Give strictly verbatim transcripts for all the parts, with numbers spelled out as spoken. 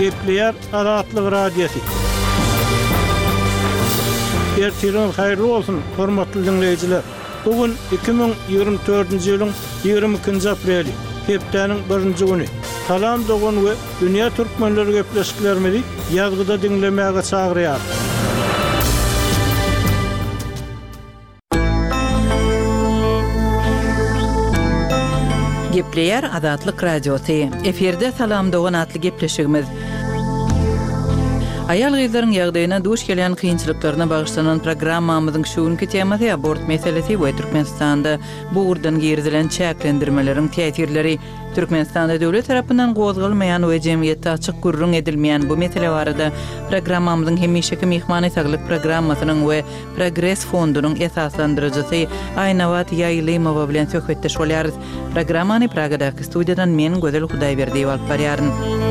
Gepleýär Azatlyk radiosu. Ertilen haýrly bolsun, hormatly dinleýijiler. Bugün iki bin ýygrimi dördünji ýylyň ýygrimi ikinji apreli, hepdeniň birinji güni. Salam dogan we dünýä türkmenleri gepleşiklerimizi ýazgyda dinlemäge çagyrýar. Gepleýär Azatlyk radiosu. Eferde salam dogan atly gepleşigimiz. Ayal gyzlaryň ýagdaýyna duş gelen kynçylyklaryna bagyşlanan programmamyzyň şuňky temasy abort meselesi we Türkmenistanda buğurdan girdilen çäklendirmeleriň täsirleri. Türkmenistanda döwlet tarapyndan gozgalmaýan we jemgyýetde açyk gurrun edilmeýän bu mesele barada programmamyzyň hemişeki mehmany saglyk programmasynyň we Progress fondunyň esaslandyrjysy Aynawat Ýaýlymowa bilen söhbetdeş bolýarys. Programmany Pragadaky studiýadan men Gözel Hudaýberdiýew alyp barýaryn.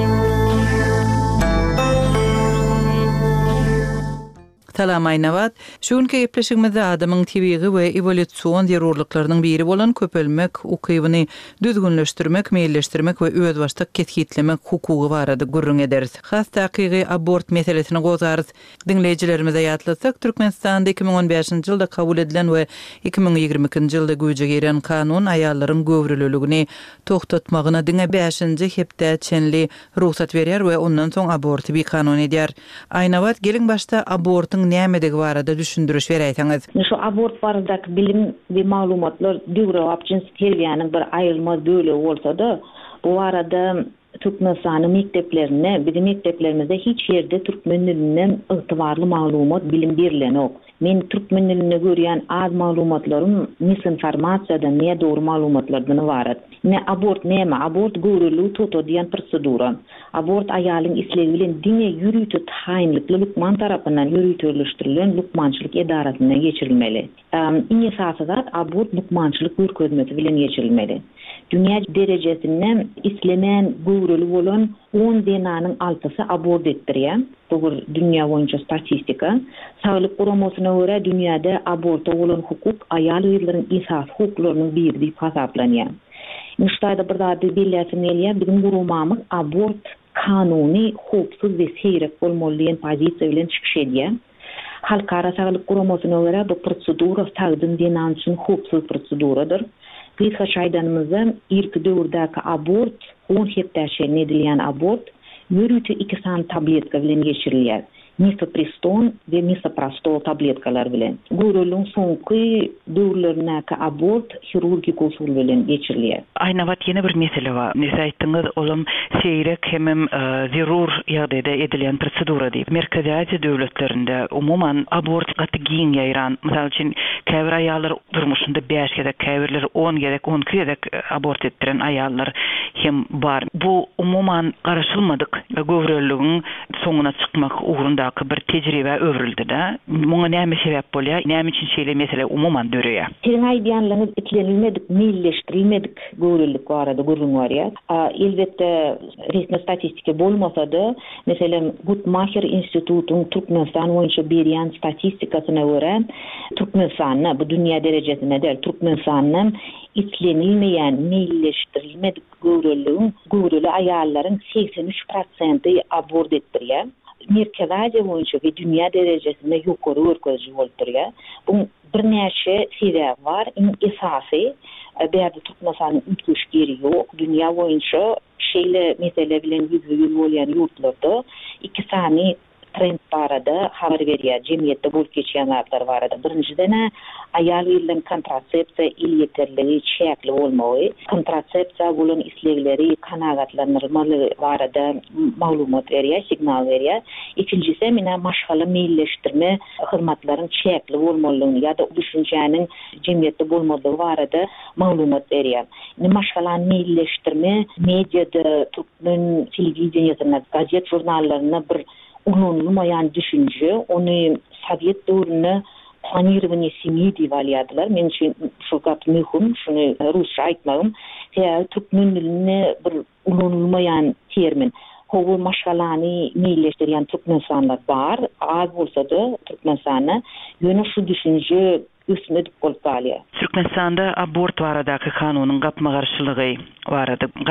Salam Aynawat, şuňky gepleşigimizde adamyň tebigi we evolýusiýon zerurlyklarynyň biri bolan köpelmek, ukybyny düzgünleşdirmek, meýilleşdirmek we öz başda ketgitlemek hukugy barada gurrun ederiz. Has takygy abort meselesini gozarys. Dinleýijilerimize ýatlasak, Türkmenistanda iki bin on beşinji ýylda kabul edilen we iki bin ýygrimi ikinji ýylda güýje giren kanun aýallaryň göwrüleligini toktatmagyna diňe beşinji hepde çenli ruhsat berýär we ondan soň aborty bir kanun edýär. Aynawat, gelin başda abortyň nämedigi barada düşündürüş berýäňiz. Şu abort baradaky bilim we maglumatlar döwre opjins terbiýanyň bir aýrylmaz bölegi bolsa-da, bu arada Türkmenistanyň mekdeplerine, bizim mekteplerimizde hiç ýerde türkmen dilinden ygtybarly maglumat bilim berilen ok. Men türkmen dilinde görýän az maglumatlarym misinformasiýadan, ne dogry maglumatlardan ibaret. Ne abort näme? Abort göwrüligi tutadiýan prosedura. Abort aýalyň islegi bilen diňe ýürüýte taýynlykly lukman tarapyndan ýürüýtirilen lukmançylyk edarasyna geçirilmeli. Iň esasy zat abort lukmançylyk görkezmesi bilen geçirilmeli. Dünya derejesinde islemen göwrüli bolan on denanyň altysy abort etdirýär. Bu dünya boýunça statistika. Saglyk guramasyna görä dünýäde aborta bolan hukuk aýal ýyllaryň esas hukuklarynyň biri diýip hasaplanýar. Müştaýda bir zat belläsinmelýär, bizim guramamyz abort kanuny hukuksyz we seýrek bolmaly diýen pozisiýa bilen çykyş edýär. Halkara saglyk guramasyna görä bu prosedura tagdym denanyň hukuksyz proseduradyr. Biz haşaydanımızda ilk döwürdäki abort, on hepdäşe edilýän abort, ýürüýte iki san tabletka bilen geçirilýär. Mifepriston ve misoprostol tabletkalar bilen. Göwrülüň soňky döwürlerindäki abort hirurgik usul bilen geçirilýär. Aynawat, ýene bir mesele bar. Näse aýtdyňyz, olam seýrek hemem zerur ýagdaýda edilen prosedura diýip. Merkezi Aziýa döwletlerinde umuman abort gaty giň ýaýran. Mysal üçin käbir aýallar durmuşynda beş gerek, käbirler on gerek, on gerek abort etdiren aýallar hem bar. Bu umuman garaşylmadyk we göwrülügiň soňuna çykmak ugrunda bir tecrübe öwrüldi-de. Muňa näme sebäp bolýar? Näme üçin şeýle mesele umuman döreýär? Seň aýdýanlaryň etlenilmedik, meýilleşdirilmedik göwrülik barada gurrun barýar. Elbetde resmi statistika bolmasa-da, meselem Guttmacher institutynyň Türkmenistan boýunça berýän statistikasyna görä, Türkmenistanyň bu dünýä derejesinde de Türkmenistanyň etlenilmeýän, meýilleşdirilmedik göwrüligiň, göwrüli aýallaryň seksen üç prosenti abort etdirýär. Merkezi Aziýa boýunça we dünýä derejesinde ýokary görkezji bolup durýar. Bu bir näçe sebäp bar. Iň esasy berde Türkmenistanyň ütgüş geri ýok. Dünýä boýunça şeýle mesele bilen ýüzüňiz bolýan ýurtlarda iki sany trend barada habar berýär. Jemgyýetde bolup geçýän zatlar barada. Birinjiden aýal ýylyň kontrasepsiýa ilýeterligi çäkli bolmagy, kontrasepsiýa bolan islegleri kanagatlandyrmaly barada maglumat berýär, signal berýär. İkincisi mena maşgala meýilleşdirme hyzmatlaryň çäkli bolmalygyny ýa-da düşünjäniň jemgyýetde bolmalygy barada maglumat berýär. Ne maşgalany meýilleşdirme mediada, türkmen telewiziýasyna, gazet jurnallaryna bir ulunulmayan düşünce, onu Sovyet döwrüne planирование семьи diýip alýardylar. Men için şu gap mühim, şunu Rusça aýtmagym. Ýa türkmen diline bir ulunulmayan termin. Howu maşgalany meýilleşdirýän türkmensanlar bar, az bolsa-da Türkmenistana ýöne şu düşünce üstüne bolup galýar. Türkmenistanda abort baradaky kanunyň gapma garşylygy barada